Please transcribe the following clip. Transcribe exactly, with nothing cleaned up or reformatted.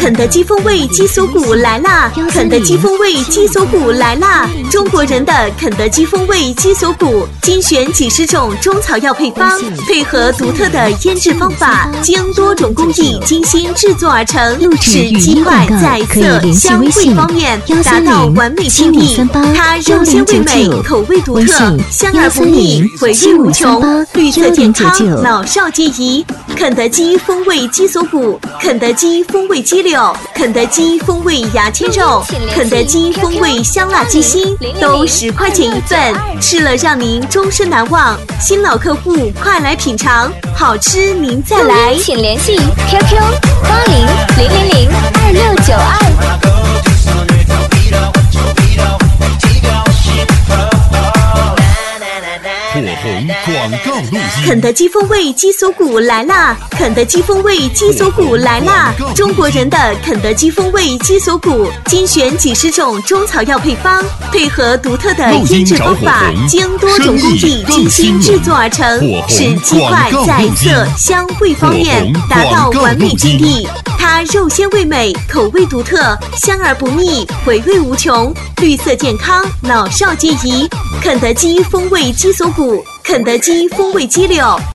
肯德基风味鸡锁骨来啦！肯德基风味鸡锁骨来啦！中国人的肯德基风味鸡锁骨，精选几十种中草药配方，配合独特的腌制方法，经多种工艺精心制作而成，使鸡块在色、香、味方面达到完美境地。它肉鲜味美，口味独特，香而不腻，回味无穷，绿色健康，老少皆宜。肯德基风味鸡锁骨，肯德基风味鸡柳，肯德基风味牙签肉，肯德基风味香辣鸡心，都十块钱一份，吃了让您终身难忘。新老客户快来品尝，好吃您再来。 请联系 Q Q 八零零零零二六九二。 火红广告录音。 肯德基风味鸡锁骨来啦！肯德基风味鸡锁骨来啦！中国人的肯德基风味鸡锁骨，精选几十种中草药配方，配合独特的腌制方法，经多种工艺精心制作而成，使鸡块在色、香、味方面达到完美境地。它肉鲜味美，口味独特，香而不腻，回味无穷，绿色健康，老少皆宜。肯德基风味鸡锁骨，肯德基风味鸡柳。